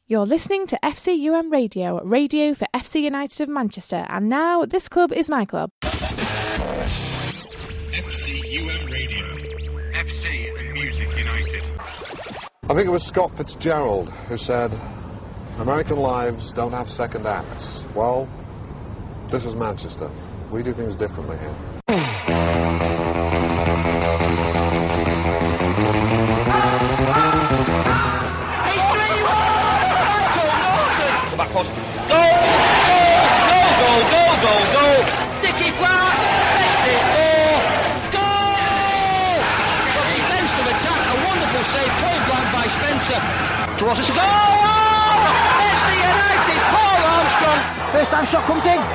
You're listening to FCUM Radio, radio for FC United of Manchester, and now this club is my club. FCUM Radio. FC and Music United. I think it was Scott Fitzgerald who said, American lives don't have second acts. Well, this is Manchester. We do things differently here. Back post. Goal! Nicky Clark makes it 4. Goal! From defensive attack, a wonderful save, point blank by Spencer. Towards us. Goal! FC United, Paul Armstrong. First time shot comes in.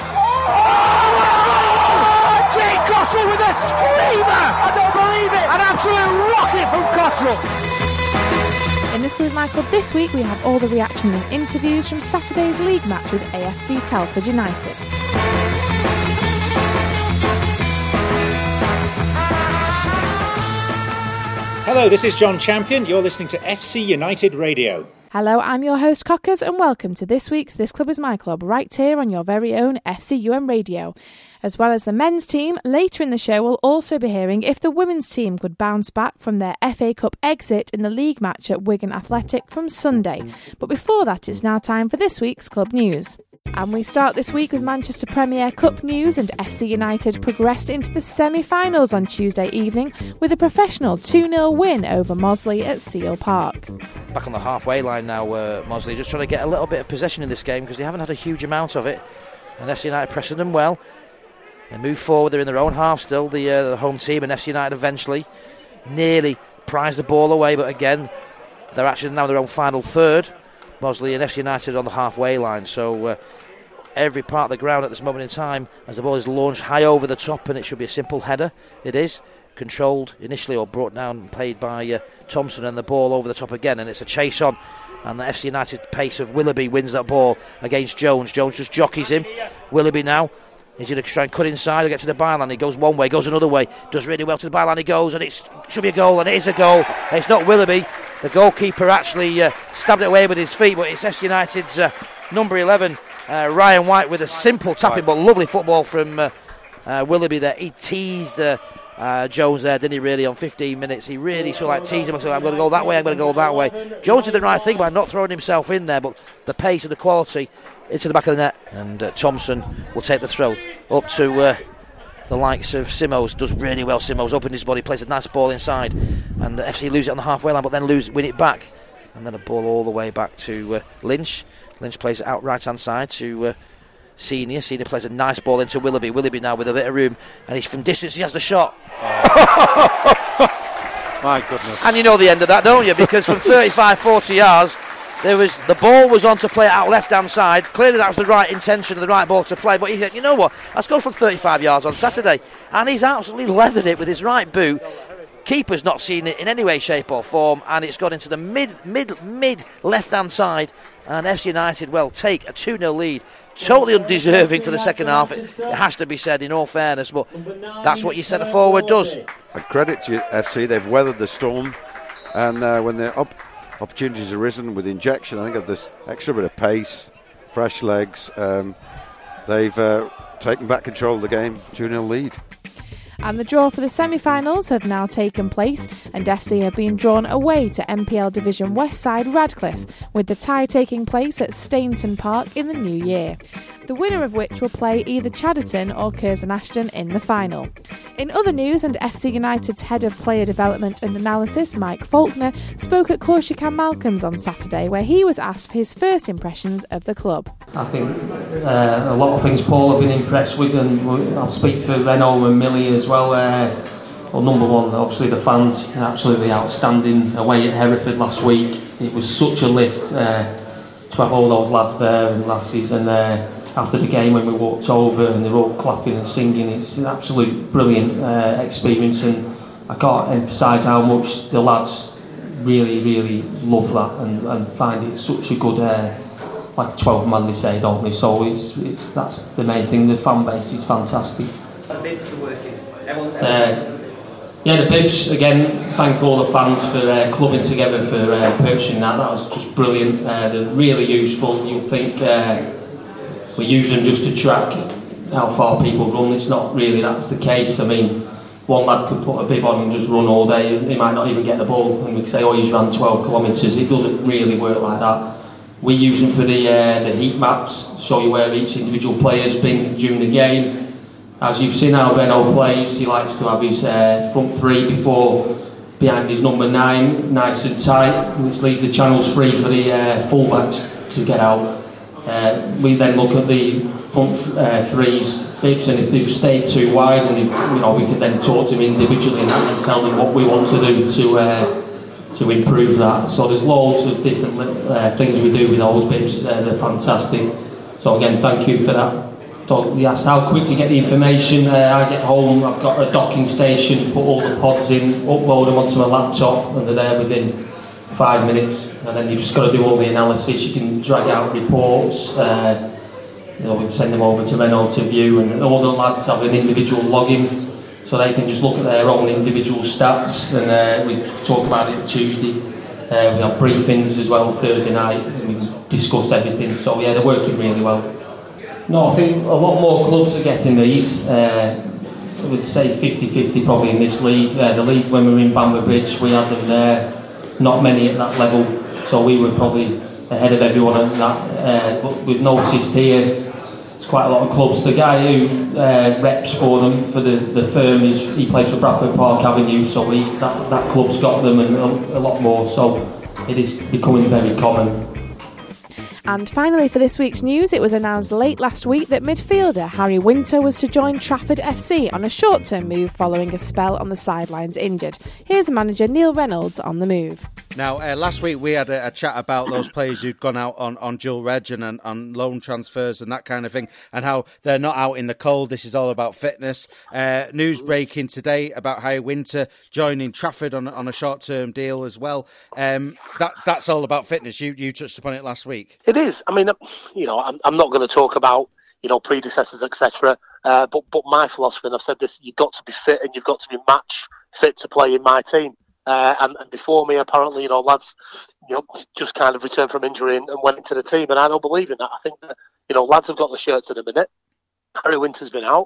Oh! Jake Cottrell with a screamer! I don't believe it! An absolute rocket from Cottrell. In this Club My Club this week, we have all the reaction and interviews from Saturday's league match with AFC Telford United. Hello, this is John Champion. You're listening to FC United Radio. Hello, I'm your host Cockers, and welcome to this week's This Club Is My Club, right here on your very own FCUM Radio. As well as the men's team, later in the show we'll also be hearing if the women's team could bounce back from their FA Cup exit in the league match at Wigan Athletic from Sunday. But before that, it's now time for this week's club news. And we start this week with Manchester Premier Cup news, and FC United progressed into the semi-finals on Tuesday evening with a professional 2-0 win over Mosley at Seal Park. Back on the halfway line now, Mosley just trying to get a little bit of possession in this game because they haven't had a huge amount of it, and FC United pressing them well. They move forward, they're in their own half still, the home team, and FC United eventually nearly prize the ball away, but again they're actually now in their own final third. Mosley and FC United on the halfway line, so every part of the ground at this moment in time as the ball is launched high over the top, and it should be a simple header. It is controlled initially or brought down and played by Thompson, and the ball over the top again, and it's a chase on, and the FC United pace of Willoughby wins that ball against Jones. Jones just jockeys him. Willoughby now is going to try and cut inside and get to the byline. He goes one way, goes another way, does really well to the byline. He goes, and it should be a goal, and it is a goal. It's not Willoughby. The goalkeeper actually stabbed it away with his feet, but it's FC United's number 11, Ryan White, with a simple tapping, but lovely football from Willoughby there. He teased Jones there, didn't he, really, on 15 minutes. He really sort of like teased him. So I'm going to go that way, I'm going to go that way. Jones did the right thing by not throwing himself in there, but the pace and the quality into the back of the net, and Thompson will take the throw up to the likes of Simos. Does really well. Simos opened his body, plays a nice ball inside, and FC lose it on the halfway line, but then win it back, and then a ball all the way back to Lynch. Lynch plays it out right hand side to Senior. Senior plays a nice ball into Willoughby. Willoughby now with a bit of room, and he's from distance. He has the shot. My goodness. And you know the end of that, don't you? Because from 35-40 yards, the ball was on to play out left hand side. Clearly that was the right intention of the right ball to play, but he said, you know what, let's go from 35 yards on Saturday, and he's absolutely leathered it with his right boot. Keeper's not seen it in any way, shape or form, and it's gone into the mid left hand side, and FC United take a 2-0 lead. Totally undeserving for the second half, it has to be said, in all fairness, but that's what your centre forward does. A credit to FC, they've weathered the storm, and when they're up, opportunities have arisen with injection, I think, of this extra bit of pace, fresh legs. They've taken back control of the game, 2-0 lead. And the draw for the semi-finals have now taken place, and FC have been drawn away to MPL Division West side Radcliffe, with the tie taking place at Stainton Park in the new year. The winner of which will play either Chadderton or Curzon Ashton in the final. In other news, and FC United's head of player development and analysis, Mike Faulkner, spoke at Corsican Malcolm's on Saturday, where he was asked for his first impressions of the club. I think a lot of things Paul have been impressed with, and I'll speak for Renault and Millie as well. Well, number one, obviously the fans, absolutely outstanding away at Hereford last week. It was such a lift to have all those lads there and lasses, and after the game when we walked over and they were all clapping and singing, it's an absolute brilliant experience, and I can't emphasise how much the lads really love that and find it such a good like 12 man they say, don't they? So it's that's the main thing. The fan base is fantastic. Yeah, the Bibs, again, thank all the fans for clubbing together for purchasing that. That was just brilliant. They're really useful. You'll think we use them just to track how far people run. It's not really that's the case. I mean, one lad could put a bib on and just run all day. He might not even get the ball, and we say, oh, he's ran 12 kilometres. It doesn't really work like that. We use them for the heat maps, show you where each individual player's been during the game. As you've seen how Renault plays, he likes to have his front three behind his number 9, nice and tight, which leaves the channels free for the fullbacks to get out. We then look at the front threes, Bibs, and if they've stayed too wide, and we can then talk to them individually and tell them what we want to do to improve that. So there's loads of different things we do with those Bibs. They're fantastic. So again, thank you for that. So you asked how quick to get the information. I get home, I've got a docking station, put all the pods in, upload them onto my laptop, and they're there within 5 minutes. And then you've just got to do all the analysis. You can drag out reports. We send them over to Renault to view, and all the lads have an individual login, so they can just look at their own individual stats. And we talk about it Tuesday. We have briefings as well Thursday night, and we discuss everything. So yeah, they're working really well. No, I think a lot more clubs are getting these. I would say 50-50 probably in this league. The league when we were in Bamber Bridge, we had them there. Not many at that level, so we were probably ahead of everyone at that. But we've noticed here, there's quite a lot of clubs. The guy who reps for them, for the firm, he plays for Bradford Park Avenue, so that club's got them and a lot more. So it is becoming very common. And finally, for this week's news, it was announced late last week that midfielder Harry Winter was to join Trafford FC on a short-term move following a spell on the sidelines injured. Here's manager Neil Reynolds on the move. Now, last week we had a chat about those players who'd gone out on dual reg and on loan transfers and that kind of thing, and how they're not out in the cold. This is all about fitness. News breaking today about Harry Winter joining Trafford on a short-term deal as well. That's all about fitness. You touched upon it last week. It is. I mean, I'm not going to talk about, predecessors, etc. But my philosophy, and I've said this, you've got to be fit and you've got to be match fit to play in my team. And before me, apparently, lads, just kind of returned from injury and went into the team. And I don't believe in that. I think that, lads have got the shirts in a minute. Harry Winter's been out.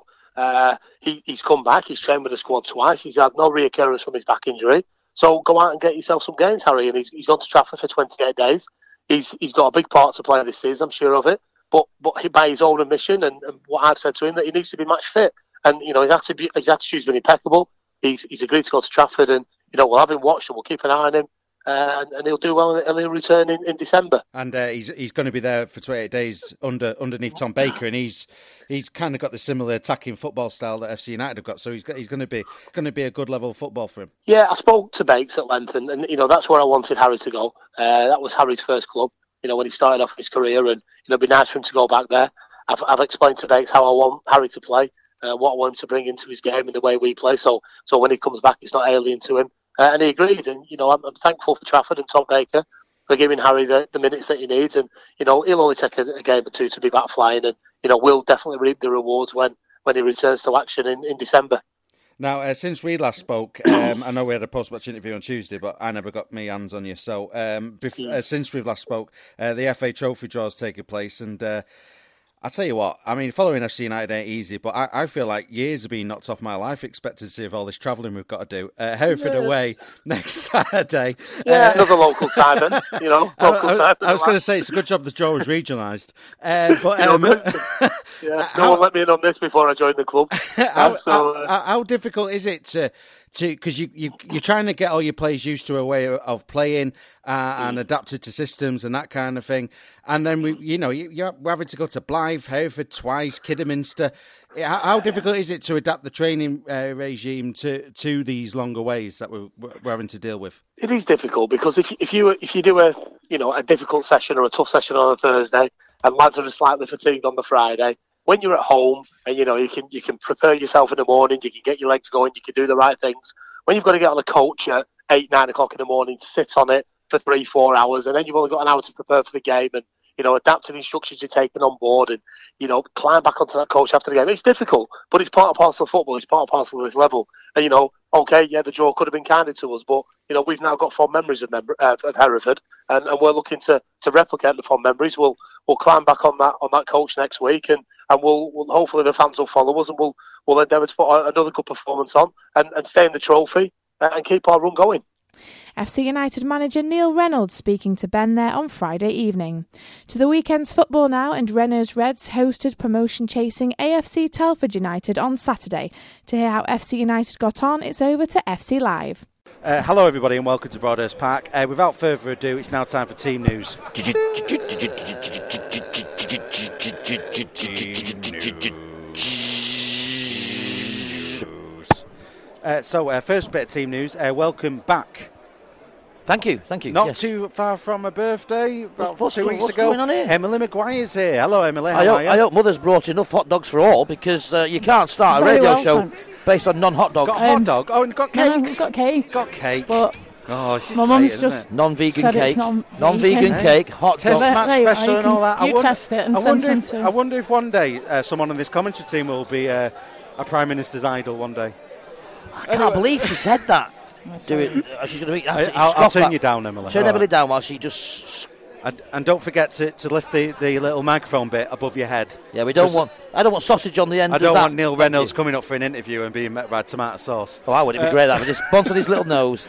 He's come back. He's trained with the squad twice. He's had no reoccurrence from his back injury. So go out and get yourself some games, Harry. And he's gone to Trafford for 28 days. He's got a big part to play this season, I'm sure of it. But by his own admission and what I've said to him, that he needs to be match fit. And his attitude's been impeccable. He's agreed to go to Trafford, and we'll have him watched and we'll keep an eye on him. And he'll do well, and he'll return in December. And he's going to be there for 28 days underneath Tom Baker, and he's kind of got the similar attacking football style that FC United have got. So he's going to be a good level of football for him. Yeah, I spoke to Bakes at length, and that's where I wanted Harry to go. That was Harry's first club, when he started off his career, and it'd be nice for him to go back there. I've explained to Bakes how I want Harry to play, what I want him to bring into his game and the way we play. So when he comes back, it's not alien to him. And he agreed, and I'm thankful for Trafford and Tom Baker for giving Harry the minutes that he needs, and he'll only take a game or two to be back flying, and we'll definitely reap the rewards when he returns to action in December. Now, since we last spoke, I know we had a post-match interview on Tuesday, but I never got my hands on you. So since we've last spoke, the FA Trophy draw's taken place, and I'll tell you what, I mean, following FC United ain't easy, but I feel like years have been knocked off my life expectancy of all this travelling we've got to do. Hereford away next Saturday. Yeah, another local time, then. I was going to say, it's a good job the draw was regionalised. No one let me in on this before I joined the club. How difficult is it to because you're trying to get all your players used to a way of playing and adapted to systems and that kind of thing, and then we're having to go to Blythe, Hereford twice, Kidderminster. How difficult is it to adapt the training regime to these longer ways that we're having to deal with? It is difficult because if you do a difficult session or a tough session on a Thursday, and lads are slightly fatigued on the Friday, when you're at home and you can prepare yourself in the morning, you can get your legs going, you can do the right things. When you've got to get on a coach at 8-9 o'clock in the morning, sit on it for 3-4 hours, and then you've only got an hour to prepare for the game, and adapt to the instructions you're taking on board and, climb back onto that coach after the game. It's difficult, but it's part and parcel of football. It's part and parcel of this level. And, the draw could have been kinder to us, but, we've now got fond memories of Hereford, and we're looking to replicate the fond memories. We'll climb back on that coach next week, and we'll hopefully the fans will follow us, and we'll endeavour to put another good performance on and stay in the trophy and keep our run going. FC United manager Neil Reynolds speaking to Ben there on Friday evening. To the weekend's football now, and Renault's Reds hosted promotion-chasing AFC Telford United on Saturday. To hear how FC United got on, it's over to FC Live. Hello everybody and welcome to Broadhurst Park. Without further ado, it's now time for team news. First bit of team news, welcome back. Thank you. Not yes. too far from a birthday, about 2 weeks what's ago. Going on here? Emily Maguire's here. Hello, Emily. I hope Mother's brought enough hot dogs for all, because you can't start a radio show based on non-hot dogs. Got hot dog? Oh, and got cakes? Got cake. Got cake. But my mum's just non-vegan cake. Non-vegan cake, hot Test dog. match special and all that. You test it and send some to... I wonder if one day someone on this commentary team will be a Prime Minister's idol one day. I can't believe she said that. Do it. She's going to be. I'll turn you down, Emily. Turn Emily down while she just. And don't forget to lift the little microphone bit above your head. Yeah, I don't want sausage on the end. I don't want Neil Reynolds coming coming up for an interview and being met by tomato sauce. Oh, would it be great that? Just buns on his little nose.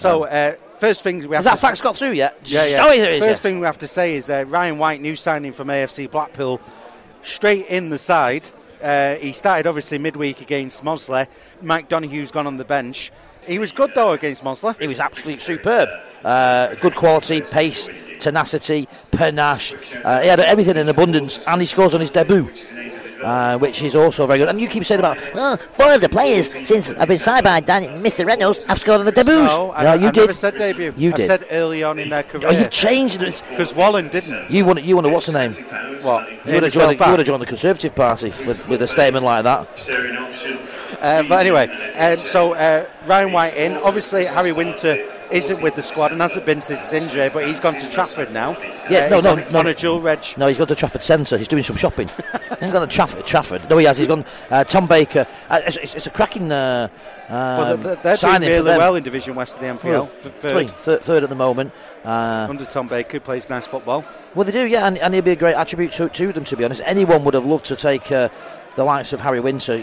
First thing we have. Has that fax got through yet? Yeah. Oh, here it is. First thing we have to say is Ryan White, new signing from AFC Blackpool, straight in the side. He started obviously midweek against Mosley. Mike Donoghue's gone on the bench. He was good though against Mosley. He was absolutely superb. Good quality, pace, tenacity, panache. He had everything in abundance, and he scores on his debut, which is also very good. And you keep saying about 4 of the players since I've been signed by Mr. Reynolds have scored on the debuts. No, I never said debut. You did. I said early on in their career. Oh, you changed it because Wallen didn't. You want to what's the name? What? You would have joined the Conservative Party with a statement like that. But anyway, Ryan White in. Obviously, Harry Winter isn't with the squad and hasn't been since his injury, but he's gone to Trafford now. Yeah, no, on a dual reg. No, he's gone to Trafford Centre. He's doing some shopping. He hasn't gone to Trafford. No, he has. He's gone. Tom Baker. It's a cracking they're doing really well in Division West of the NPL. Third at the moment. Under Tom Baker, plays nice football. Well, they do, yeah, and he'll be a great attribute to them. To be honest, anyone would have loved to take the likes of Harry Winter.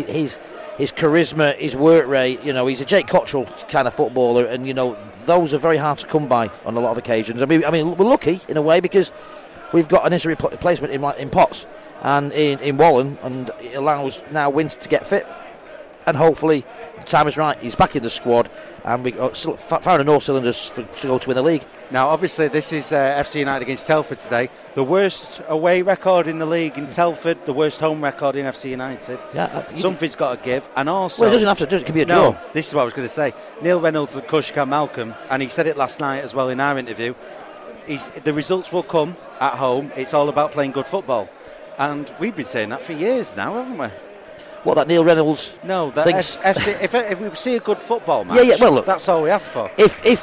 His charisma, his work rate, he's a Jake Cottrell kind of footballer, and those are very hard to come by on a lot of occasions. I mean, we're lucky in a way because we've got an instant replacement in Potts and in Wallen, and it allows now Winter to get fit, and hopefully the time is right. He's back in the squad, and we found in all cylinders to go to win the league. Now, obviously, this is FC United against Telford today. The worst away record in the league in Telford, the worst home record in FC United. Yeah, something's got to give. And also, well, it doesn't have to. It can be a draw. No, this is what I was going to say. Neil Reynolds and Kushka Malcolm, and he said it last night as well in our interview. The results will come at home. It's all about playing good football, and we've been saying that for years now, haven't we? What, that Neil Reynolds? No, that thinks... FC, if we see a good football match, yeah. Well, look, that's all we ask for.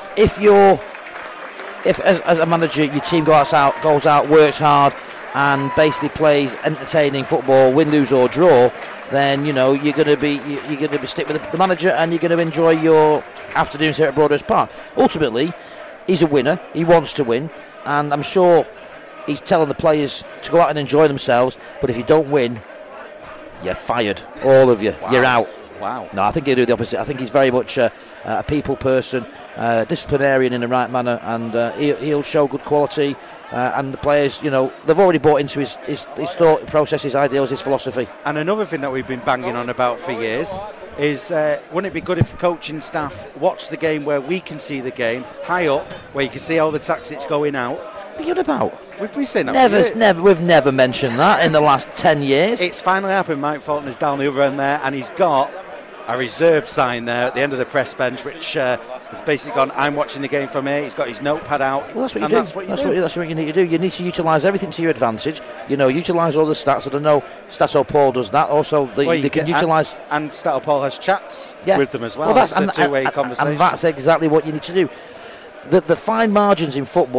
If as a manager your team goes out, works hard, and basically plays entertaining football, win, lose or draw, then you're going to be stick with the manager, and you're going to enjoy your afternoons here at Broadhurst Park. Ultimately, he's a winner. He wants to win, and I'm sure he's telling the players to go out and enjoy themselves. But if you don't win, you're fired, all of you. Wow. You're out. Wow. No, I think he'll do the opposite. I think he's very much a people person, disciplinarian in the right manner, and he'll show good quality. And the players, they've already bought into his thought process, his ideals, his philosophy. And another thing that we've been banging on about for years is, wouldn't it be good if coaching staff watch the game where we can see the game, high up, where you can see all the tactics going out? What are you about? We've seen that. We've never mentioned that in the last 10 years. It's finally happened. Mike Fulton is down the other end there, and he's got a reserve sign there at the end of the press bench, which has basically gone, I'm watching the game from here. He's got his notepad out. Well, that's what you do. That's what you need to do. You need to utilise everything to your advantage. Utilise all the stats. I don't know, Stato Paul does that. Also, they can utilise... And Stato Paul has chats with them as well. That's a two-way conversation. And that's exactly what you need to do. The fine margins in football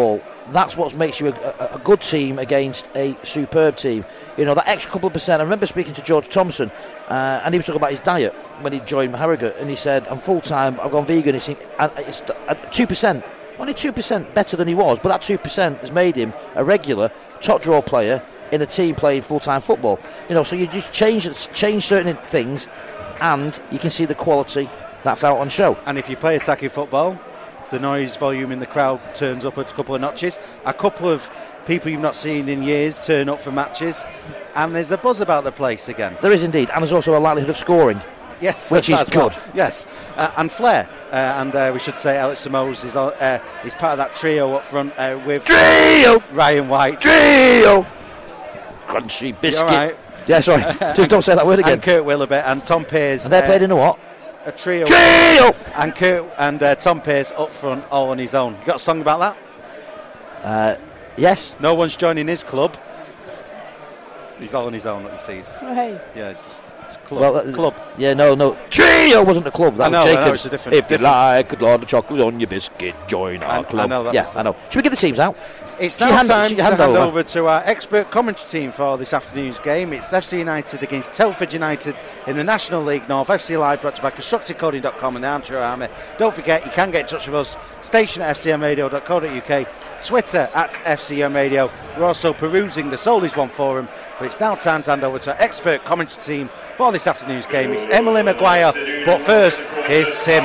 that's what makes you a good team against a superb team. You know, that extra couple of percent. I remember speaking to George Thompson, and he was talking about his diet when he joined Harrogate, and he said, I'm full-time, I've gone vegan. It's 2%, only 2% better than he was, but that 2% has made him a regular top draw player in a team playing full-time football. You know, so you just change certain things, and you can see the quality that's out on show. And if you play attacking football, the noise volume in the crowd turns up a couple of notches. A couple of people you've not seen in years turn up for matches, and there's a buzz about the place again. There is indeed, and there's also a likelihood of scoring. Yes, which is good. Well. Yes, and flair, and we should say Alex Samos is part of that trio up front with Ryan White. Trio! Crunchy biscuit. Right? Yeah, sorry. Just don't say that word again. And Kurt Willoughby and Tom Pearce. And they're played in a what? A trio. And Kurt and Tom Pearce up front, all on his own. You got a song about that? Yes. No one's joining his club. He's all on his own, what he sees. Oh, hey. Yeah, it's just club. Club. Yeah, no. Trio wasn't a club. That was Jacobs. It's a different. If you like a lot of chocolate on your biscuit, join our club. I know that. Yeah, I know. Should we get the teams out? It's now time to hand over to our expert commentary team for this afternoon's game. It's FC United against Telford United in the National League North. FC Live brought to you by ConstructiveCoding.com and the Armchair Army. Don't forget, you can get in touch with us. Station at fcmradio.co.uk. Twitter at FCM Radio. We're also perusing the Soulies One forum. But it's now time to hand over to our expert commentary team for this afternoon's game. It's Emily Maguire. But first, here's Tim.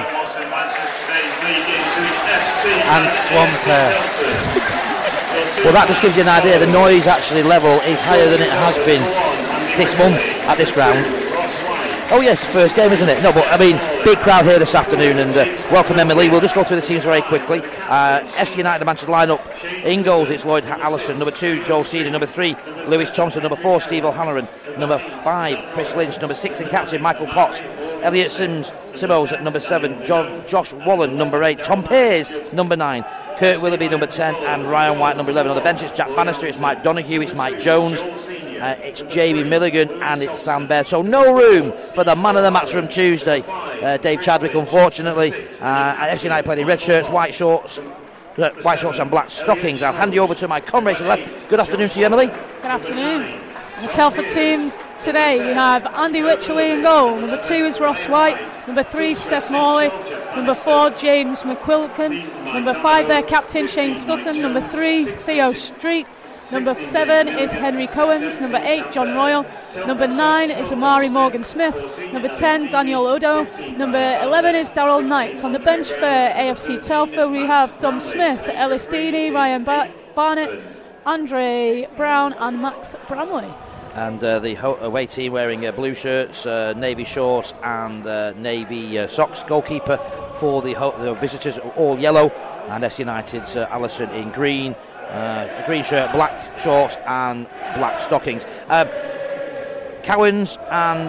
And Swamper. Well, that just gives you an idea. The noise actually level is higher than it has been this month at this ground. Oh yes, first game, isn't it? No, but I mean, big crowd here this afternoon, and welcome Emily. We'll just go through the teams very quickly. FC United, the Manchester line-up. In goals, it's Lloyd Allison. Number 2, Joel Seedon. Number 3, Lewis Thompson. Number 4, Steve O'Halloran. Number 5, Chris Lynch. Number 6, and captain Michael Potts. Elliot Simms at number 7. Josh Wallen, number 8. Tom Pearce, number 9. Kurt Willoughby, number 10, and Ryan White, number 11. On the bench, it's Jack Bannister, it's Mike Donoghue, it's Mike Jones, it's Jamie Milligan, and it's Sam Baird. So no room for the man of the match from Tuesday, Dave Chadwick, unfortunately. FC United played in red shirts, white shorts and black stockings. I'll hand you over to my comrade to the left. Good afternoon to you, Emily. Good afternoon. The Telford team today, we have Andy Wycherley in goal. Number 2 is Ross White. Number 3, Steph Morley. Number 4, James McQuilkin. Number 5, their captain, Shane Stutton. Number 3, Theo Street. Number 7 is Henry Cohens. Number 8, John Royal. Number 9 is Amari Morgan-Smith. Number 10, Daniel Odo. Number 11 is Darryl Knight. On the bench for AFC Telford, we have Dom Smith, Ellis Deeney, Ryan Barnett, Andre Brown and Max Bramley. And the away team wearing blue shirts, navy shorts and navy socks. Goalkeeper for the visitors, all yellow. And FC United's Allison in green. Green shirt, black shorts and black stockings. Cowens and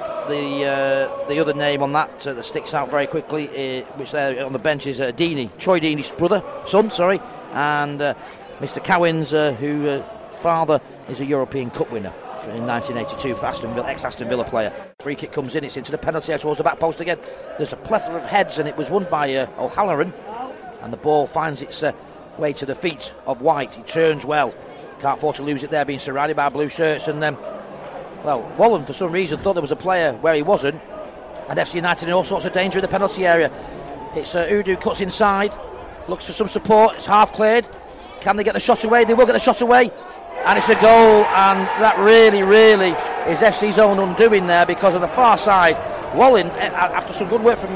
the other name on that that sticks out very quickly, which there on the bench is Deeney, Troy Deeney's son, and Mr. Cowens, whose father is a European Cup winner in 1982 for ex-Aston Villa player. Free kick comes in, it's into the penalty area towards the back post again. There's a plethora of heads and it was won by O'Halloran, and the ball finds its way to the feet of White. He turns well, can't afford to lose it there, being surrounded by blue shirts, and then Wallen for some reason thought there was a player where he wasn't, and FC United in all sorts of danger in the penalty area. It's Udu cuts inside, looks for some support, it's half cleared. Can they get the shot away? They will get the shot away, and it's a goal, and that really is FC's own undoing there, because on the far side, Wallen, after some good work from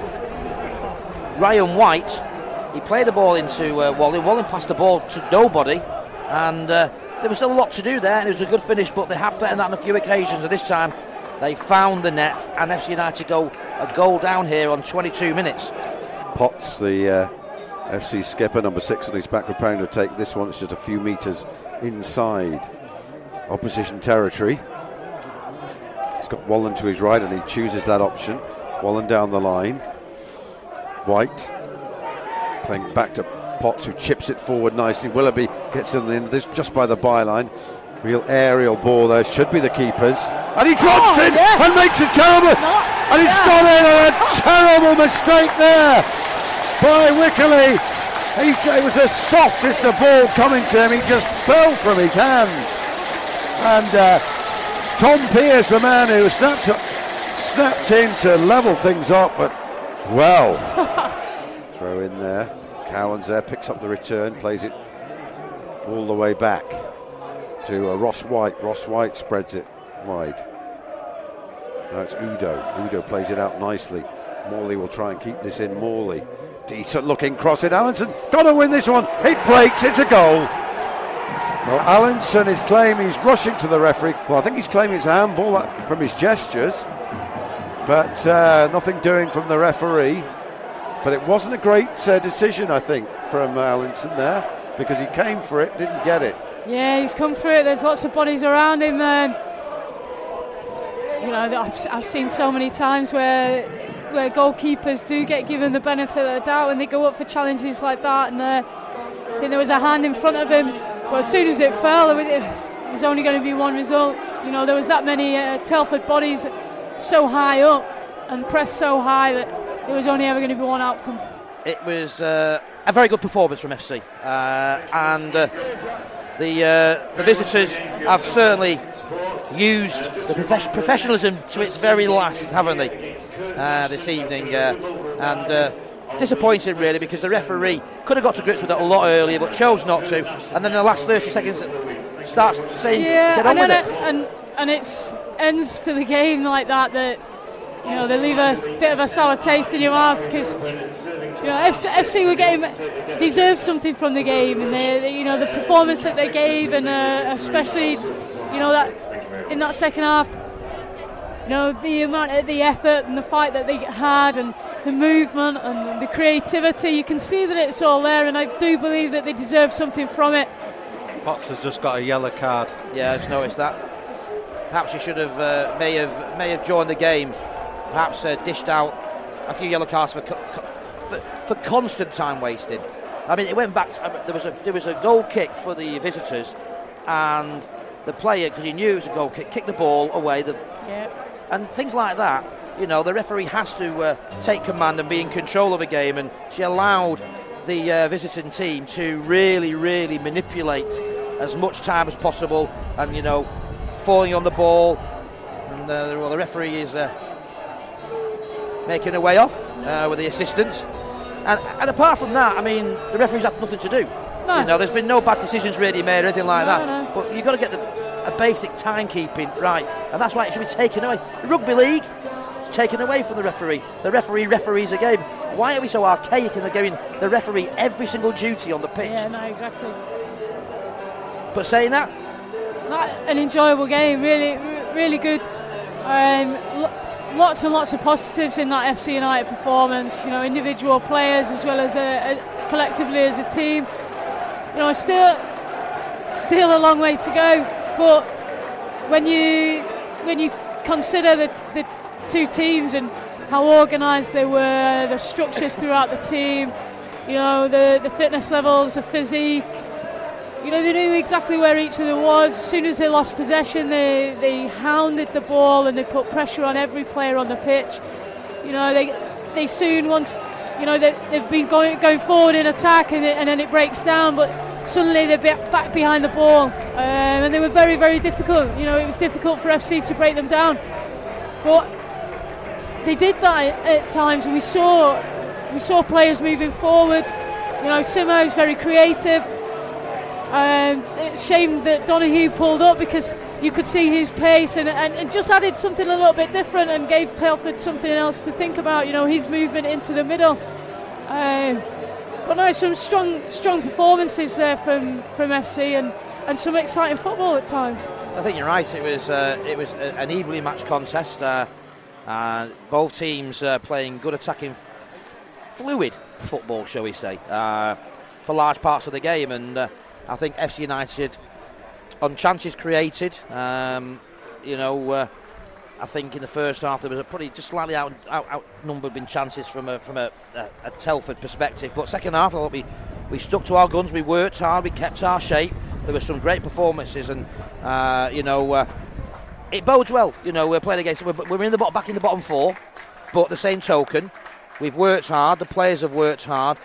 Ryan White, he played the ball into Wallen. Wallen passed the ball to nobody, and there was still a lot to do there, and it was a good finish, but they have done that on a few occasions, and this time they found the net, and FC United go a goal down here on 22 minutes. Potts, the FC skipper, number 6 on his back, preparing to take this one. It's just a few metres inside opposition territory. He's got Wallen to his right and he chooses that option. Wallen down the line. White playing back to Potts, who chips it forward nicely. Willoughby gets in the end of this just by the byline. Real aerial ball there, should be the keeper's, and he drops it and makes a terrible and it's gone in, a terrible mistake there by Wycherley. It was the softest of ball coming to him. He just fell from his hands. And Tom Pearce, the man who snapped in to level things up, but well, throw in there. Cowans there, picks up the return, plays it all the way back to Ross White. Ross White spreads it wide. Now it's Udo. Udo plays it out nicely. Morley will try and keep this in. Morley, decent looking cross in. Allinson got to win this one. It breaks. It's a goal. Well, Allinson is claiming he's rushing to the referee. Well, I think he's claiming it's a handball from his gestures, but nothing doing from the referee. But it wasn't a great decision, I think, from Allinson there, because he came for it, didn't get it. Yeah, he's come for it. There's lots of bodies around him. I've seen so many times where goalkeepers do get given the benefit of the doubt when they go up for challenges like that, and I think there was a hand in front of him, but as soon as it fell, it was only going to be one result. There was that many Telford bodies so high up and pressed so high that there was only ever going to be one outcome. It was a very good performance from FC, and the visitors have certainly used the professionalism to its very last, haven't they, this evening? And disappointing, really, because the referee could have got to grips with it a lot earlier, but chose not to. And then the last 30 seconds starts saying, "Get on with it." And it ends to the game like that. They leave a bit of a sour taste in your mouth, because FC deserved something from the game, and the performance that they gave, and especially that in that second half, the amount of the effort and the fight that they had, and the movement and the creativity, you can see that it's all there, and I do believe that they deserve something from it. Potts has just got a yellow card. Yeah, I just noticed that. Perhaps he should have may have joined the game. Perhaps dished out a few yellow cards for constant time wasting. I mean, it went back. There was a goal kick for the visitors, and the player, because he knew it was a goal kick, kicked the ball away. And things like that. The referee has to take command and be in control of a game, and she allowed the visiting team to really, really manipulate as much time as possible, and falling on the ball, and the referee is making her way off with the assistants, and apart from that, I mean, the referee's had nothing to do. No. There's been no bad decisions really made or anything like that. No. But you've got to get a basic timekeeping right, and that's why it should be taken away. The Rugby League, it's taken away from the referee. The referee referees a game. Why are we so archaic in the game? The referee every single duty on the pitch. Yeah, no, exactly. But saying that, an enjoyable game, really, really good. Lots and lots of positives in that FC United performance. Individual players as well as collectively as a team. Still a long way to go. But when you consider the two teams and how organised they were, the structure throughout the team, the fitness levels, the physique. They knew exactly where each other was. As soon as they lost possession, they hounded the ball and they put pressure on every player on the pitch. They soon, once they've been going forward in attack, and then it breaks down, but suddenly they're back behind the ball, and they were very, very difficult. It was difficult for FC to break them down, but they did that at times, and we saw players moving forward. Simo's very creative. It's a shame that Donahue pulled up, because you could see his pace and just added something a little bit different and gave Telford something else to think about, his movement into the middle. But no, some strong performances there from FC, and some exciting football at times. I think you're right. It was an evenly matched contest. Both teams playing good attacking, fluid football, shall we say, for large parts of the game, and I think FC United, on chances created, I think in the first half there was a pretty just slightly outnumbered in chances from a Telford perspective. But second half, I thought we stuck to our guns, we worked hard, we kept our shape. There were some great performances, and it bodes well. We're playing against. We're in back in the bottom four, but at the same token, we've worked hard. The players have worked hard.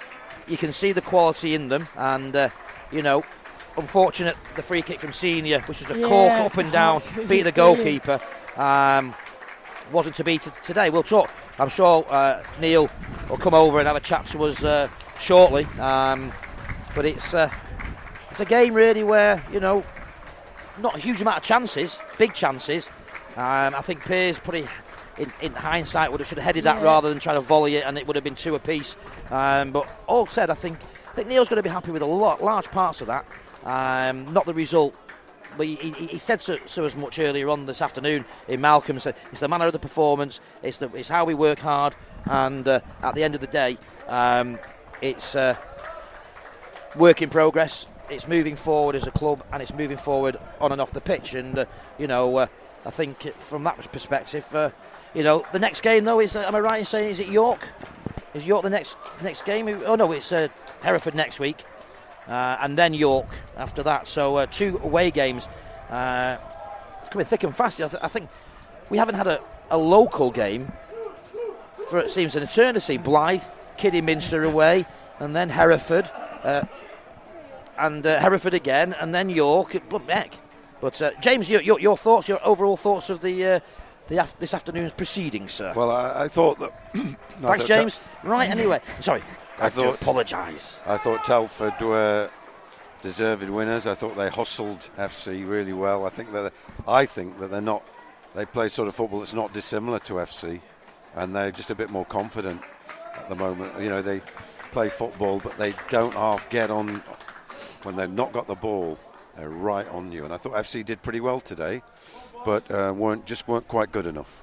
you can see the quality in them, and unfortunate the free kick from Senior, which was a cork up and down, beat the goalkeeper, wasn't to be today. We'll talk. I'm sure Neil will come over and have a chat to us shortly, but it's a game really where not a huge amount of chances, big chances. I think Pearce probably in hindsight should have headed that rather than trying to volley it, and it would have been 2 apiece. But all said, I think Neil's going to be happy with large parts of that. Not the result. But he said so as much earlier on this afternoon in Malcolm. Said it's the manner of the performance, it's how we work hard, and at the end of the day, it's work in progress. It's moving forward as a club, and it's moving forward on and off the pitch. And I think from that perspective, the next game though is am I right in saying is it York? Is York the next game? Oh no, it's Hereford next week. And then York after that. So 2 away games. It's coming thick and fast. I think we haven't had a local game for, it seems, an eternity. Blyth, Kidderminster away, and then Hereford, and Hereford again, and then York. Heck. But James, your thoughts, your overall thoughts of this afternoon's proceedings, sir? Well, I thought that... Thanks, James. Right, anyway. Sorry. I apologise. I thought Telford were deserved winners. I thought they hustled FC really well. I think that they're not. They play sort of football that's not dissimilar to FC, and they're just a bit more confident at the moment. They play football, but they don't half get on when they've not got the ball. They're right on you, and I thought FC did pretty well today, but weren't quite good enough.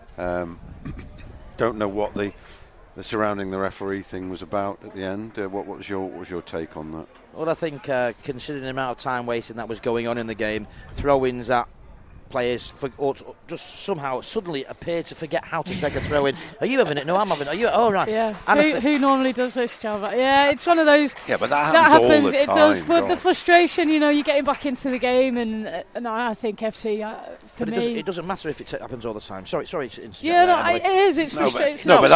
Don't know what the surrounding the referee thing was about at the end. What was your take on that? Well, I think considering the amount of time wasting that was going on in the game, throw-ins at players just somehow suddenly appeared to forget how to take a throw-in. Are you having it? No, I'm having it. Are you? Oh, right. Yeah. Who normally does this, Java? Yeah, it's one of those. Yeah, but that happens all the time. It does. But the frustration, you're getting back into the game, and I think FC for me. It doesn't matter if it happens all the time. Sorry. Yeah, no, it is. It's frustrating.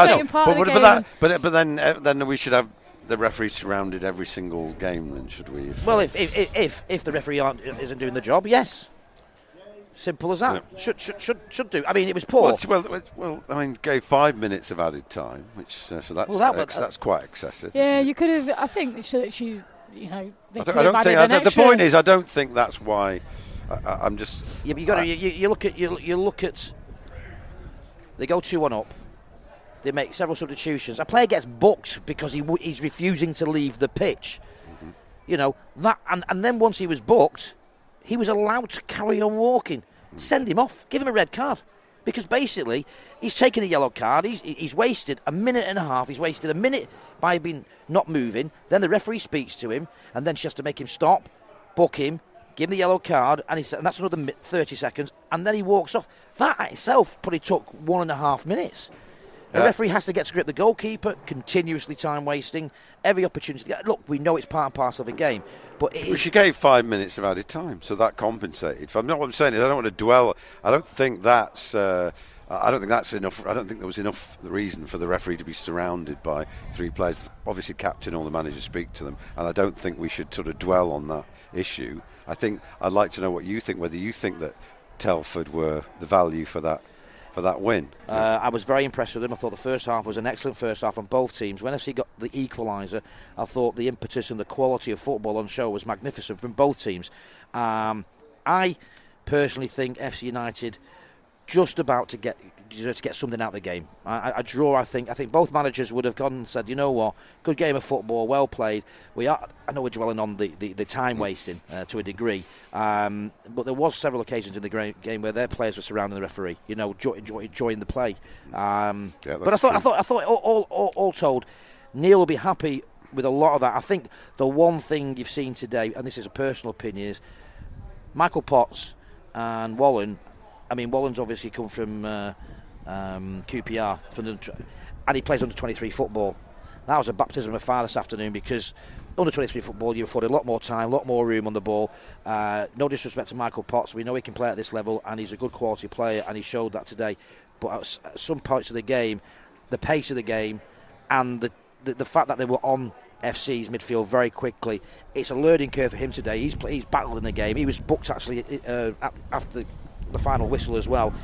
But then we should have the referee surrounded every single game. Then should we? Well, if the referee isn't doing the job, yes. Simple as that. Yeah. Should do. I mean, it was poor. Well, I mean, gave 5 minutes of added time, which that's quite excessive. Yeah, you could have. I think so that she, I don't think. The point is, I don't think that's why. I'm just. Yeah, but you look at. They go 2-1 up. They make several substitutions. A player gets booked because he's refusing to leave the pitch. Mm-hmm. That, and then once he was booked, he was allowed to carry on walking. Send him off. Give him a red card. Because basically, he's taken a yellow card. He's wasted a minute and a half. He's wasted a minute by being not moving. Then the referee speaks to him, and then she has to make him stop, book him, give him the yellow card, and that's another 30 seconds, and then he walks off. That itself probably took 1.5 minutes. The referee has to get to grip the goalkeeper, continuously time wasting, every opportunity. Look, we know it's part and parcel of a game, but she gave 5 minutes of added time, so that compensated. What I'm saying is, I don't want to dwell. I don't think that's enough. I don't think there was enough reason for the referee to be surrounded by 3 players. Obviously, captain or the manager speak to them, and I don't think we should sort of dwell on that issue. I think I'd like to know what you think. Whether you think that Telford were the value for that win. I was very impressed with them. I thought the first half was an excellent first half on both teams. When FC got the equaliser, I thought the impetus and the quality of football on show was magnificent from both teams. I personally think FC United just about to get something out of the game. A draw, I think both managers would have gone and said, you know what, good game of football, well played. I know we're dwelling on the time wasting to a degree, but there was several occasions in the game where their players were surrounding the referee, enjoying the play. But I thought all told, Neil will be happy with a lot of that. I think the one thing you've seen today, and this is a personal opinion, is Michael Potts and Wallen. I mean, Wallen's obviously come from QPR, and he plays under 23 football. That was a baptism of fire this afternoon, because under 23 football you afforded a lot more time, a lot more room on the ball. No disrespect to Michael Potts, we know he can play at this level, and he's a good quality player, and he showed that today. But at some parts of the game, the pace of the game, and the fact that they were on FC's midfield very quickly. It's a learning curve for him today. He's battled in the game. He was booked actually after the final whistle as well.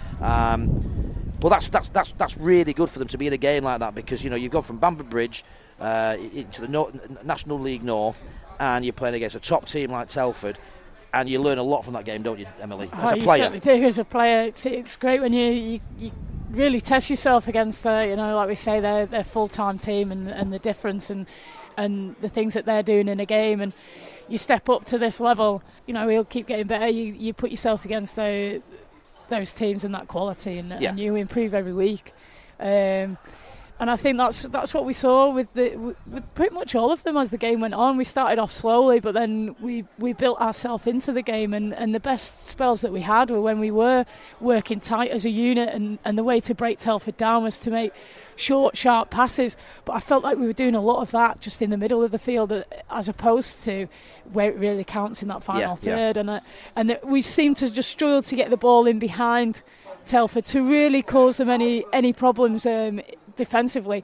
But that's really good for them to be in a game like that, because you've gone from Bamber Bridge into the National League North, and you're playing against a top team like Telford, and you learn a lot from that game, don't you, Emily? As a player, you certainly do. As a player, it's great when you really test yourself against like we say, their full-time team and the difference and the things that they're doing in a game, and you step up to this level. We'll keep getting better. You put yourself against those teams and that quality, and you improve every week. And I think that's what we saw with pretty much all of them as the game went on. We started off slowly, but then we built ourselves into the game, and the best spells that we had were when we were working tight as a unit, and the way to break Telford down was to make short, sharp passes. But I felt like we were doing a lot of that just in the middle of the field, as opposed to where it really counts in that final third. And we seemed to just struggle to get the ball in behind Telford to really cause them any problems defensively.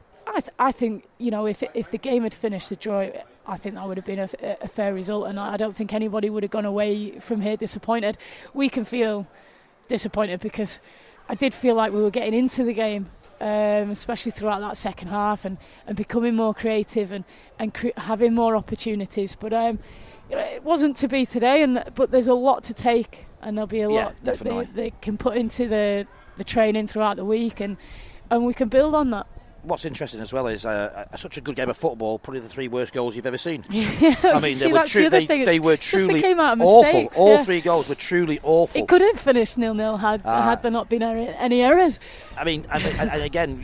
I think if the game had finished a draw, I think that would have been a fair result, and I don't think anybody would have gone away from here disappointed. We can feel disappointed because I did feel like we were getting into the game, especially throughout that second half, and becoming more creative and having more opportunities. But it wasn't to be today, but there's a lot to take, and there'll be a lot that they can put into the training throughout the week, and we can build on that. What's interesting as well is such a good game of football, probably the 3 worst goals you've ever seen. I mean, they were truly came out of awful. Mistakes, All 3 goals were truly awful. It could have finished 0-0 had there not been any errors. I mean, and again,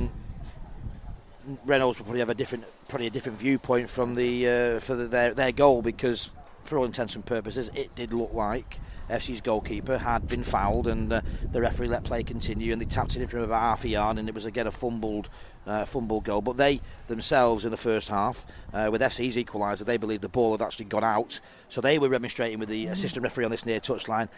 Reynolds will probably have a different viewpoint from their goal, because for all intents and purposes, it did look like FC's goalkeeper had been fouled, and the referee let play continue, and they tapped it in from about half a yard, and it was again a fumbled goal. But they themselves in the first half, with FC's equaliser, they believed the ball had actually gone out, so they were remonstrating with the assistant referee on this near touchline.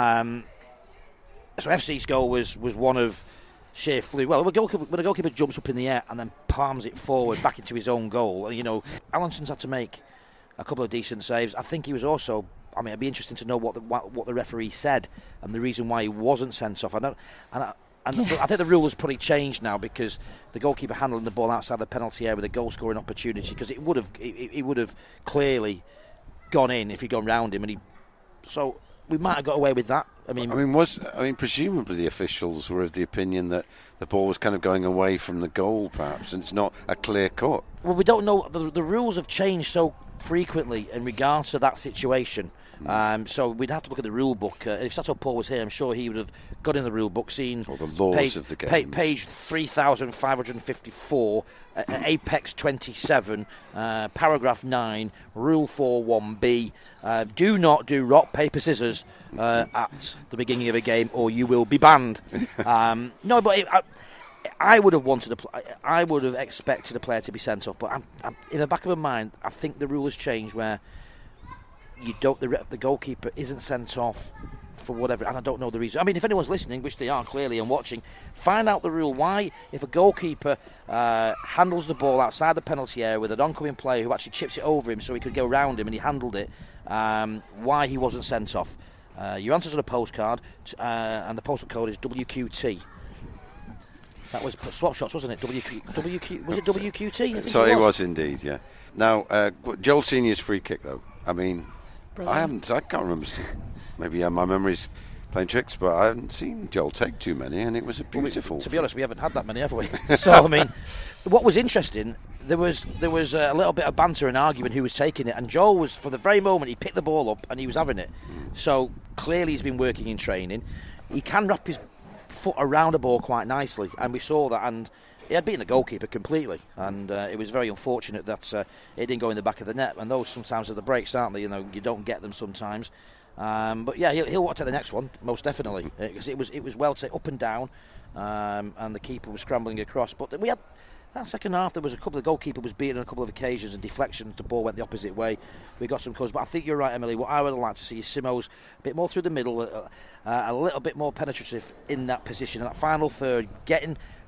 So FC's goal was one of sheer fluke. Well, when a goalkeeper jumps up in the air and then palms it forward back into his own goal, Allinson's had to make a couple of decent saves. I think he was also, it'd be interesting to know what the referee said and the reason why he wasn't sent off. I think the rule has probably changed now, because the goalkeeper handling the ball outside the penalty area with a goal scoring opportunity, because it would have clearly gone in if he'd gone round him, so we might have got away with that. Presumably the officials were of the opinion that the ball was kind of going away from the goal, perhaps, and it's not a clear cut. Well, we don't know. The rules have changed so frequently in regards to that situation. So we'd have to look at the rule book. If Sato Paul was here, I'm sure he would have got in the rule book, seen the laws of the game. Page 3,554, Apex 27, paragraph 9, Rule 4.1b. Do not do rock, paper, scissors at the beginning of a game, or you will be banned. No, but I would have I would have expected a player to be sent off, but I'm in the back of my mind, I think the rule has changed where the goalkeeper isn't sent off for whatever, and I don't know the reason. If anyone's listening, which they are clearly and watching, find out the rule. Why, if a goalkeeper handles the ball outside the penalty area with an oncoming player who actually chips it over him so he could go round him and he handled it, why he wasn't sent off. Your answer's on a postcard, and the postal code is WQT. That was Swap Shots, wasn't it? Was it WQT? So it was indeed, yeah. Now, Joel Senior's free kick, though. Brilliant. I can't remember. Maybe my memory's playing tricks, but I haven't seen Joel take too many, and it was a beautiful. To be honest, we haven't had that many, have we? So, what was interesting, there was a little bit of banter and argument who was taking it, and Joel was, for the very moment, he picked the ball up and he was having it. So, clearly he's been working in training. He can wrap his foot around a ball quite nicely, and we saw that, and he had beaten the goalkeeper completely, and it was very unfortunate that it didn't go in the back of the net, and those sometimes are the breaks, aren't they? You don't get them sometimes. But yeah, he'll want to take the next one, most definitely, because it was well taken up and down, and the keeper was scrambling across. But we had that second half, there was a couple of goalkeeper was beaten on a couple of occasions and deflections, the ball went the opposite way. We got some colours, but I think you're right, Emily. What I would like to see is Simo's a bit more through the middle, a little bit more penetrative in that position, in that final third, getting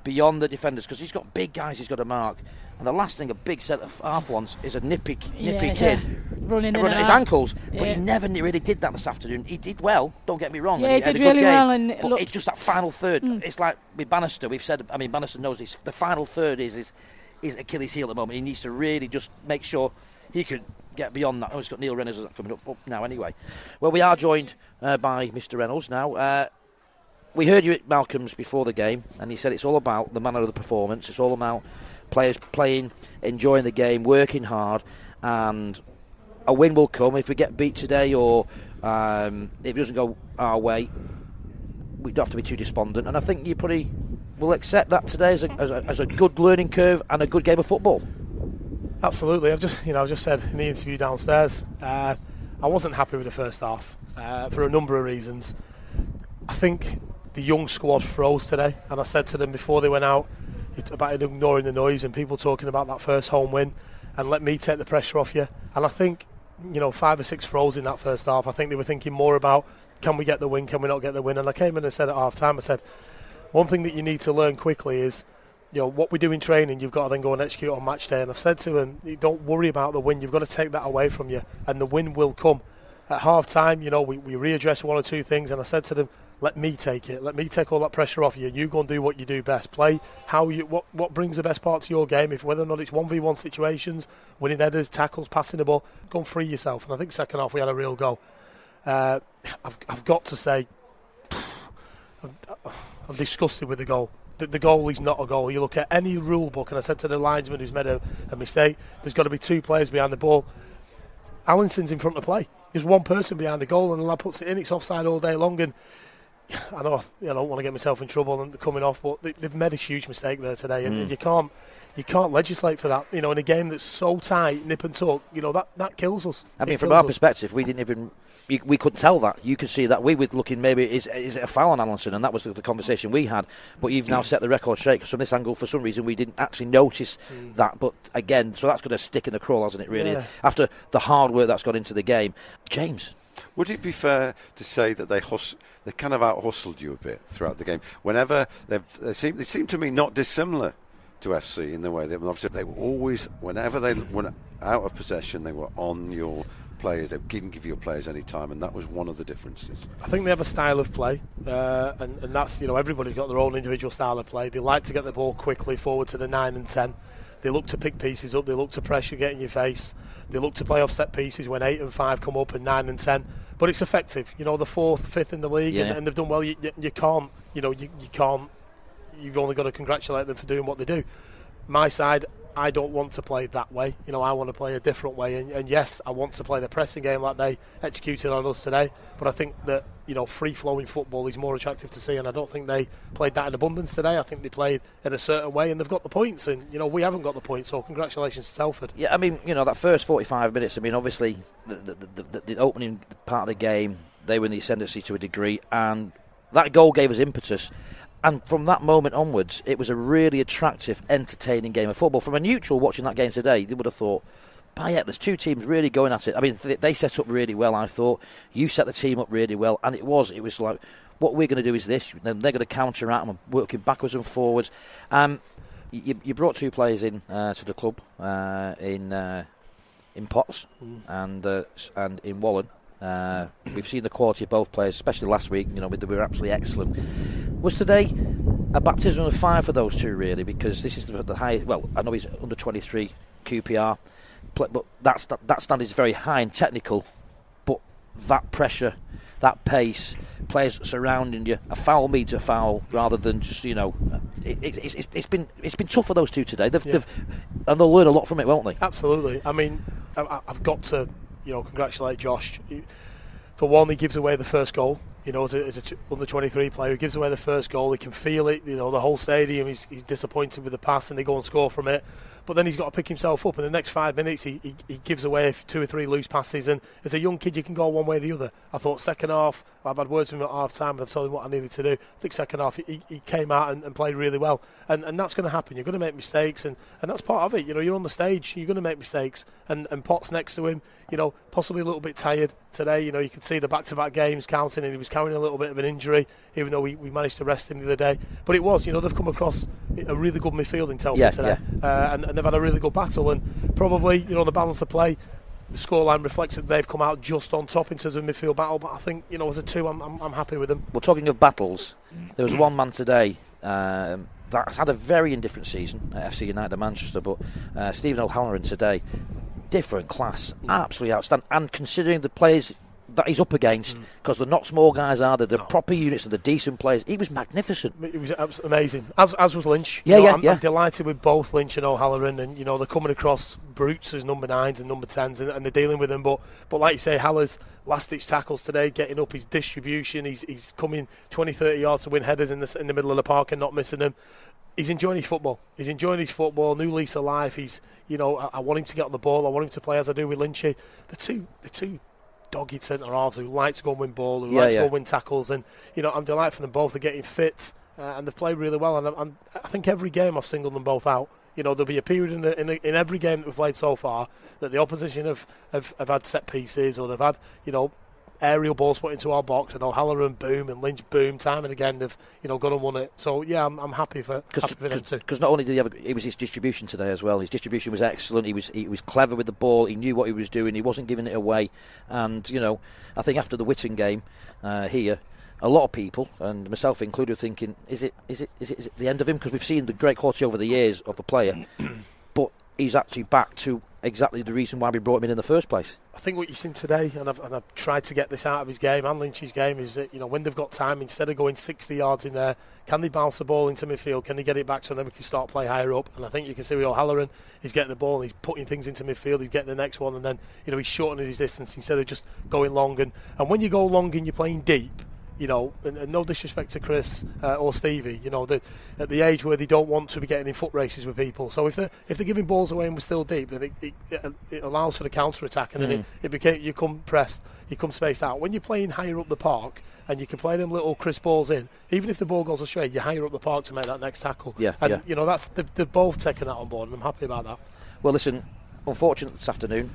beyond the defenders, because he's got big guys he's got to mark. And the last thing a big centre-half wants is a nippy kid running at his ankles. But he never really did that this afternoon. He did well, don't get me wrong. Yeah, he did really well. And it's just that final third. It's like with Bannister, we've said, Bannister knows this. The final third is Achilles' heel at the moment. He needs to really just make sure he can get beyond that. Oh, he's got Neil Reynolds coming up now anyway. Well, we are joined by Mr. Reynolds now. We heard you at Malcolm's before the game, and he said it's all about the manner of the performance. It's all about players playing, enjoying the game, working hard, and a win will come. If we get beat today or if it doesn't go our way, we don't have to be too despondent. And I think you probably will accept that today as a good learning curve and a good game of football. Absolutely. I've just said in the interview downstairs, I wasn't happy with the first half for a number of reasons. I think the young squad froze today, and I said to them before they went out about ignoring the noise and people talking about that first home win and let me take the pressure off you. And I think 5 or 6 froze in that first half. I think they were thinking more about, can we get the win, can we not get the win? And I came in and said at half time, I said, one thing that you need to learn quickly is, what we do in training, you've got to then go and execute on match day. And I've said to them, don't worry about the win, you've got to take that away from you, and the win will come. At half time, we readdressed 1 or 2 things, and I said to them, let me take it. Let me take all that pressure off you. You go and do what you do best. Play what brings the best part to your game. If whether or not it's 1v1 situations, winning headers, tackles, passing the ball, go and free yourself. And I think second half we had a real go. I've got to say, I'm disgusted with the goal. The goal is not a goal. You look at any rule book, and I said to the linesman who's made a mistake, there's got to be 2 players behind the ball. Allinson's in front of play. There's 1 person behind the goal, and the lad puts it in. It's offside all day long, and I know I don't want to get myself in trouble and coming off, but they've made a huge mistake there today, and you can't legislate for that. In a game that's so tight, nip and tuck, that kills us. From our perspective, we couldn't tell that. You could see that we were looking, maybe is it a foul on Allinson, and that was the conversation we had. But you've now set the record straight, because from this angle, for some reason, we didn't actually notice that. But again, so that's going to stick in the crawl, hasn't it? Really, after the hard work that's gone into the game, James. Would it be fair to say that they kind of out-hustled you a bit throughout the game? Whenever they seem to me not dissimilar to FC in the way that obviously they were always, whenever they went out of possession, they were on your players. They didn't give your players any time, and that was one of the differences. I think they have a style of play, and that's everybody's got their own individual style of play. They like to get the ball quickly forward to the 9 and 10. They look to pick pieces up. They look to pressure, get in your face. They look to play off set pieces when 8 and 5 come up and 9 and 10. But it's effective. The 4th, 5th in the league, and they've done well. You can't. You can't. You've only got to congratulate them for doing what they do. My side, I don't want to play that way. I want to play a different way. And yes, I want to play the pressing game like they executed on us today. But I think that, free-flowing football is more attractive to see. And I don't think they played that in abundance today. I think they played in a certain way, and they've got the points. And, we haven't got the points. So congratulations to Telford. Yeah, that first 45 minutes, obviously, the opening part of the game, they were in the ascendancy to a degree. And that goal gave us impetus. And from that moment onwards, it was a really attractive, entertaining game of football. From a neutral watching that game today, they would have thought, there's 2 teams really going at it. They set up really well, I thought. You set the team up really well. And it was like, what we're going to do is this. Then they're going to counter at them, working backwards and forwards. You brought 2 players in to the club in Potts and in Wallen. We've seen the quality of both players, especially last week. They were absolutely excellent. Was today a baptism of fire for those 2, really? Because this is the highest. Well, I know he's under 23 QPR, but that standard is very high and technical. But that pressure, that pace, players surrounding you, a foul means a foul rather than just it's been tough for those 2 today. And they'll learn a lot from it, won't they? Absolutely. I've got to congratulate Josh. For one, he gives away the first goal. As a under 23 player, he gives away the first goal. He can feel it. The whole stadium is disappointed with the pass, and they go and score from it. But then he's got to pick himself up. In the next 5 minutes, he gives away 2 or 3 loose passes. And as a young kid, you can go one way or the other. I thought second half, I've had words with him at half time, and I've told him what I needed to do. I think second half, he came out and played really well. And that's going to happen. You're going to make mistakes, and that's part of it. You're on the stage, you're going to make mistakes. And Potts next to him, possibly a little bit tired today. You know, you could see the back-to-back games counting, and he was carrying a little bit of an injury, even though we managed to rest him the other day. But it was, you know, they've come across a really good midfield in Telford today, and they've had a really good battle, and probably, you know, the balance of play, the scoreline reflects that they've come out just on top in terms of midfield battle. But I think, you know, as a two, I'm happy with them. Well, talking of battles, there was one man today that's had a very indifferent season at FC United of Manchester, but Stephen O'Halloran today, different class, absolutely outstanding, and considering the players that he's up against, because they're not small guys, are they? They're proper units and they're decent players. He was magnificent. It was amazing, as was Lynch. I'm delighted with both Lynch and O'Halloran, and, you know, they're coming across brutes as number 9s and number 10s, and they're dealing with them. But like you say, Haller's last-ditch tackles today, getting up his distribution, he's coming 20-30 yards to win headers in the middle of the park and not missing them. He's enjoying his football. New lease of life. He's, you know, I want him to get on the ball. I want him to play as I do with Lynchy. The two dogged centre halves who like to go and win ball, who like to go and win tackles, and, you know, I'm delighted for them both. They're getting fit, and they've played really well. And I think every game I've singled them both out. You know, there'll be a period in every game that we've played so far that the opposition have had set pieces, or they've had, you know, aerial balls put into our box, and O'Halloran boom and Lynch boom, time and again they've, you know, gone and won it. So yeah, I'm happy for them too. Because not only did it was his distribution today as well. His distribution was excellent. He was clever with the ball. He knew what he was doing. He wasn't giving it away. And, you know, I think after the Whitton game here, a lot of people, and myself included, are thinking, is it the end of him? Because we've seen the great quality over the years of a player, but he's actually back to exactly the reason why we brought him in the first place. I think what you've seen today, and I've tried to get this out of his game and Lynch's game, is that, you know, when they've got time, instead of going 60 yards in there, can they bounce the ball into midfield? Can they get it back so then we can start play higher up? And I think you can see with O'Halloran, he's getting the ball and he's putting things into midfield, he's getting the next one, and then, you know, he's shortening his distance instead of just going long. And when you go long and you're playing deep, you know, and no disrespect to Chris or Stevie, you know, at the age where they don't want to be getting in foot races with people. So if they're giving balls away and we're still deep, then it allows for the counter attack, and then it became, you come pressed, you come spaced out. When you're playing higher up the park and you can play them little crisp balls in, even if the ball goes astray, you're higher up the park to make that next tackle. You know, that's they've both taken that on board, and I'm happy about that. Well, listen, unfortunate this afternoon,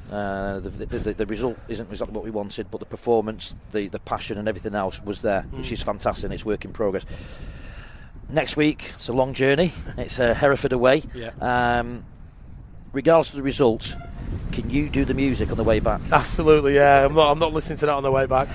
the result isn't exactly what we wanted, but the performance, the passion and everything else was there, which is fantastic, and it's work in progress. Next week, it's a long journey. It's Hereford away. Regardless of the result, can you do the music on the way back? Absolutely, yeah. I'm not listening to that on the way back.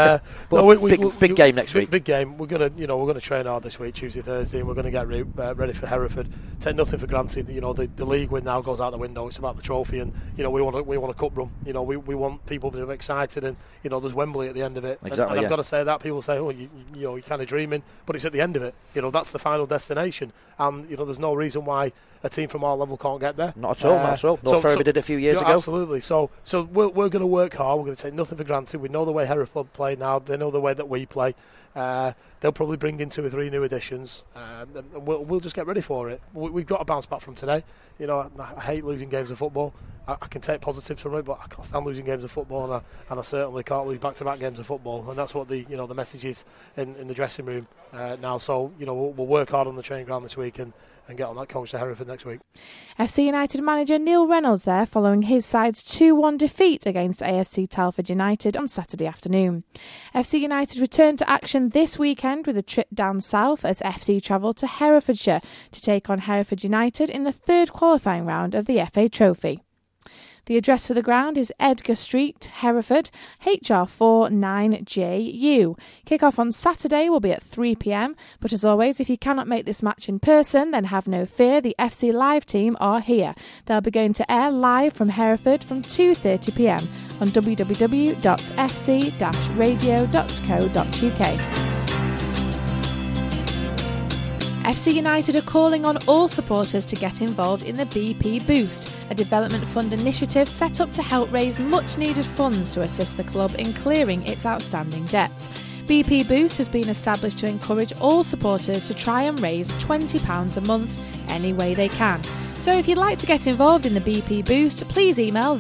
Big game next week. Big game. We're gonna train hard this week, Tuesday, Thursday, and we're gonna get ready for Hereford. Take nothing for granted. You know, the league win now goes out the window. It's about the trophy, and, you know, we want a cup run. You know, we want people to be excited, and, you know, there's Wembley at the end of it. Exactly. And I've got to say that people say, oh, you know, you're kind of dreaming, but it's at the end of it. You know, that's the final destination, and, you know, there's no reason why a team from our level can't get there. Not at all. North Ferriby did it a few years ago. Absolutely. So we're going to work hard. We're going to take nothing for granted. We know the way Hereford play now. They know the way that we play. They'll probably bring in 2 or 3 new additions, and we'll just get ready for it. We've got to bounce back from today. You know, I hate losing games of football. I can take positives from it, but I can't stand losing games of football, and I certainly can't lose back-to-back games of football. And that's what the message is in the dressing room now. So, you know, we'll work hard on the training ground this week and get on that coach to Hereford next week. FC United manager Neil Reynolds there, following his side's 2-1 defeat against AFC Telford United on Saturday afternoon. FC United return to action this weekend with a trip down south as FC travel to Herefordshire to take on Hereford United in the 3rd qualifying round of the FA Trophy. The address for the ground is Edgar Street, Hereford, HR4 9JU. Kick-off on Saturday will be at 3 p.m, but as always, if you cannot make this match in person, then have no fear, the FC Live team are here. They'll be going to air live from Hereford from 2:30 p.m. on www.fc-radio.co.uk. FC United are calling on all supporters to get involved in the BP Boost, a development fund initiative set up to help raise much-needed funds to assist the club in clearing its outstanding debts. BP Boost has been established to encourage all supporters to try and raise £20 a month any way they can. So if you'd like to get involved in the BP Boost, please email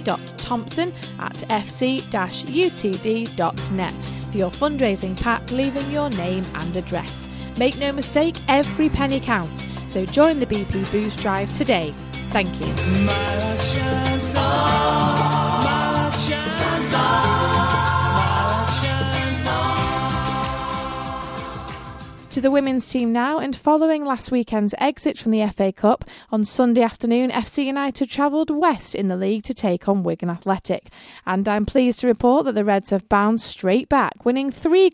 vinny.thompson@fc-utd.net for your fundraising pack, leaving your name and address. Make no mistake, every penny counts. So join the BP Boost drive today. Thank you. to the women's team now, and following last weekend's exit from the FA Cup, on Sunday afternoon FC United travelled west in the league to take on Wigan Athletic. And I'm pleased to report that the Reds have bounced straight back, winning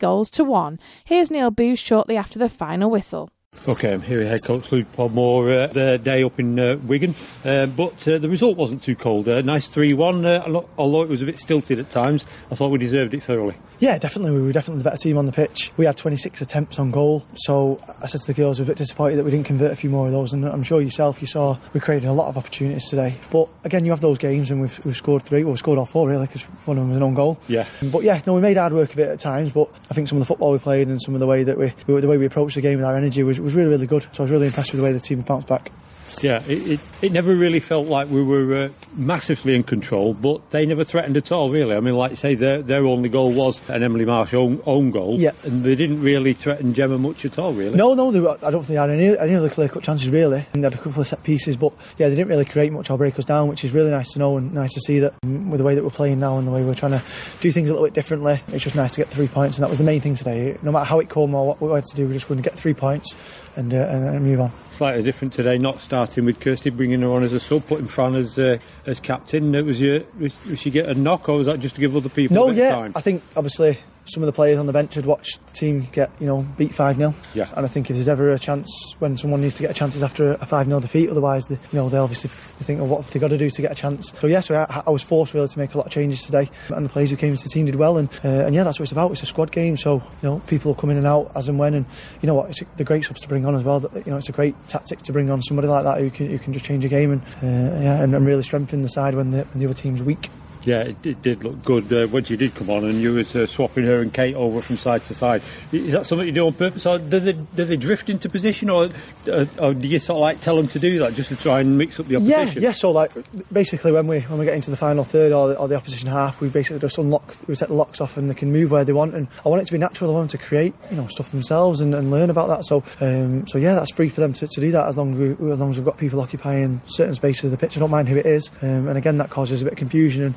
3-1. Here's Neil Booth shortly after the final whistle. OK, I'm here with head coach Luke Podmore, their day up in Wigan, but the result wasn't too cold. Nice 3-1, although it was a bit stilted at times. I thought we deserved it thoroughly. Yeah, definitely. We were definitely the better team on the pitch. We had 26 attempts on goal, so I said to the girls, I was a bit disappointed that we didn't convert a few more of those, and I'm sure you saw we created a lot of opportunities today. But again, you have those games, and we've scored 3, well, we scored all 4 really, because one of them was an own goal. Yeah. But yeah, no, we made hard work of it at times, but I think some of the football we played and some of the way that we approached the game with our energy was really, really good. So I was really impressed with the way the team had bounced back. Yeah, it never really felt like we were massively in control, but they never threatened at all, really. I mean, like you say, their only goal was an Emily Marsh own goal, yeah. And they didn't really threaten Gemma much at all, really. No, I don't think they had any other clear-cut chances, really. And they had a couple of set pieces, but yeah, they didn't really create much or break us down, which is really nice to know and nice to see that with the way that we're playing now and the way we're trying to do things a little bit differently. It's just nice to get 3 points, and that was the main thing today. No matter how it come or what we had to do, we're just going to get 3 points and move on. Slightly different today, not starting with Kirsty, bringing her on as a sub, putting Fran as captain. Was she get a knock, or was that just to give other people a bit of time? I think obviously some of the players on the bench had watched the team get beat 5-0. Yeah. And I think if there's ever a chance when someone needs to get a chance, it's after a 5-0 defeat. Otherwise, they obviously think, what have they got to do to get a chance? So yes, I was forced really to make a lot of changes today, and the players who came into the team did well. And yeah, that's what it's about. It's a squad game, so people will come in and out as and when. And you know what, the great subs to bring on as well. It's a great tactic to bring on somebody like that who can just change a game and really strengthen the side when the other team's weak. Yeah, it did look good when she did come on, and you were swapping her and Kate over from side to side. Is that something you do on purpose, or do they drift into position, or do you sort of like tell them to do that just to try and mix up the opposition? Yeah. So like basically when we get into the final third or the opposition half, we basically just we set the locks off and they can move where they want. And I want it to be natural. I want them to create stuff themselves and learn about that. So yeah, that's free for them to do that as long as we've got people occupying certain spaces of the pitch. I don't mind who it is. And again, that causes a bit of confusion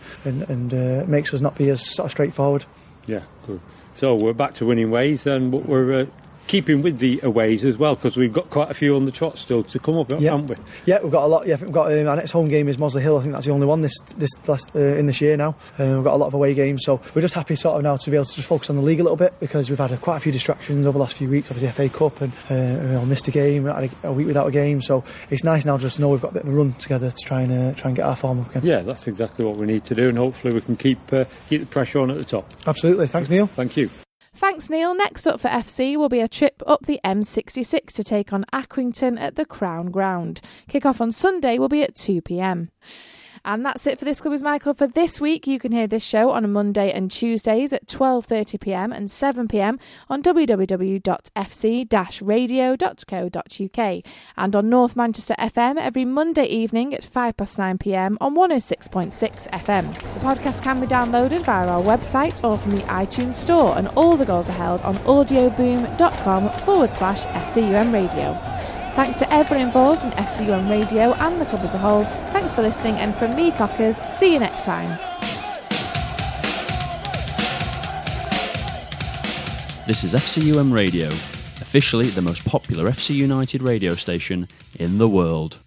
and makes us not be as sort of straightforward. Yeah, good. So we're back to winning ways, and we're keeping with the aways as well, because we've got quite a few on the trot still to come up, haven't we? Yeah, we've got a lot. Yeah, we've got our next home game is Mosley Hill. I think that's the only one this year now. We've got a lot of away games, so we're just happy sort of now to be able to just focus on the league a little bit, because we've had quite a few distractions over the last few weeks. Obviously, FA Cup and missed a game, had a week without a game, so it's nice now just to know we've got a bit of a run together to try and get our form up again. Yeah, that's exactly what we need to do, and hopefully we can keep the pressure on at the top. Absolutely. Thanks, Neil. Thank you. Thanks, Neil. Next up for FC will be a trip up the M66 to take on Accrington at the Crown Ground. Kick-off on Sunday will be at 2 p.m. And that's it for This Club Is My Club for this week. You can hear this show on a Monday and Tuesdays at 12:30pm and 7pm on www.fc-radio.co.uk and on North Manchester FM every Monday evening at 9:05pm on 106.6 FM. The podcast can be downloaded via our website or from the iTunes Store, and all the goals are held on audioboom.com/FCUM Radio. Thanks to everyone involved in FCUM Radio and the club as a whole. Thanks for listening, and from me, Cockers, see you next time. This is FCUM Radio, officially the most popular FC United radio station in the world.